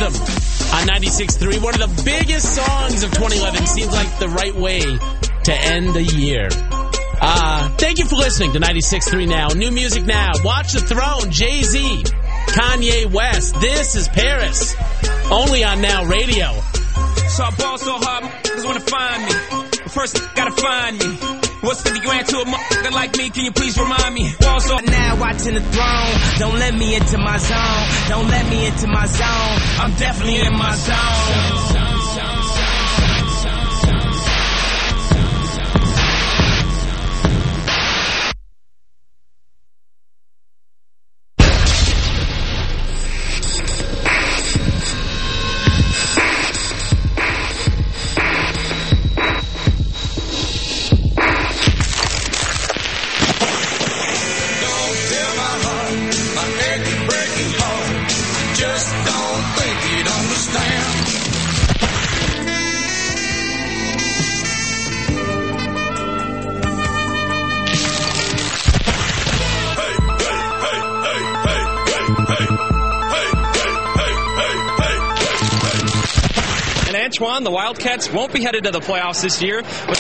Rhythm on 96.3. One of the biggest songs of 2011. Seems like the right way to end the year. Thank you for listening to 96.3 Now. New music now. Watch the Throne, Jay-Z, Kanye West. This is Paris. Only on Now Radio. So I ball so hard, niggas wanna find me. But first, gotta find me. What's 50 grand to a motherfucker like me? Can you please remind me? Ball so now watching the Throne. Don't let me into my zone. Don't let me into my zone. I'm definitely in my zone. Antoine, the Wildcats won't be headed to the playoffs this year.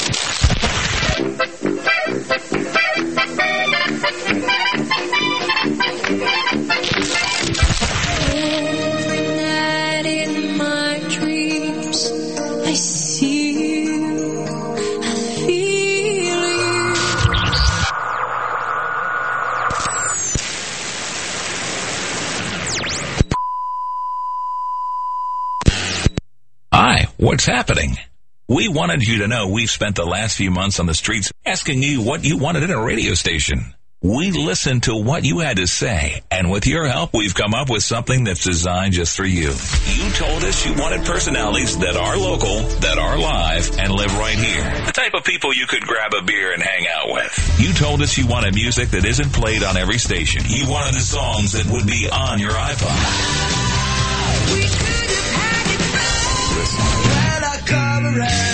Every night in my dreams, I see you, I feel you. Hi, what's happening? We wanted you to know we've spent the last few months on the streets asking you what you wanted in a radio station. We listened to what you had to say, and with your help, we've come up with something that's designed just for you. You told us you wanted personalities that are local, that are live, and live right here. The type of people you could grab a beer and hang out with. You told us you wanted music that isn't played on every station. You wanted the songs that would be on your iPod. We could have had it when I come around.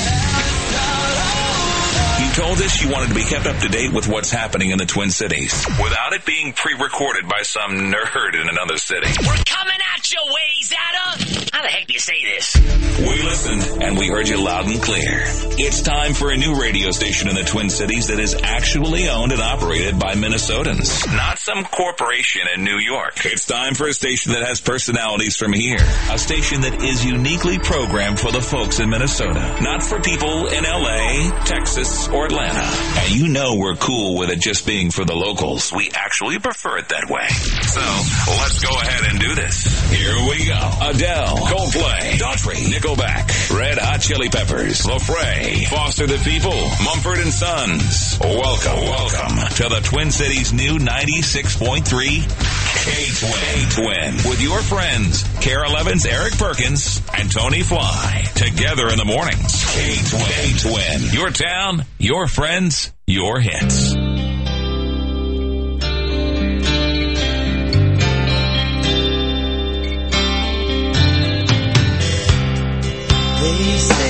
You told us you wanted to be kept up to date with what's happening in the Twin Cities without it being pre-recorded by some nerd in another city. We're coming at you, Wayzata! How the heck do you say this? We listened, and we heard you loud and clear. It's time for a new radio station in the Twin Cities that is actually owned and operated by Minnesotans, not some corporation in New York. It's time for a station that has personalities from here. A station that is uniquely programmed for the folks in Minnesota, not for people in L.A., Texas, or Atlanta. And you know we're cool with it just being for the locals. We actually prefer it that way. So, let's go ahead and do this. Here we go. Adele, Coldplay, Daughtry, Nickelback, Red Hot Chili Peppers, LaFrey, Foster the People, Mumford & Sons. Welcome to the Twin Cities' new 96.3 K-Twin. With your friends, Carol Evans, Eric Perkins, and Tony Fly. Together in the mornings. K-Twin. Your town, your friends, your hits. They say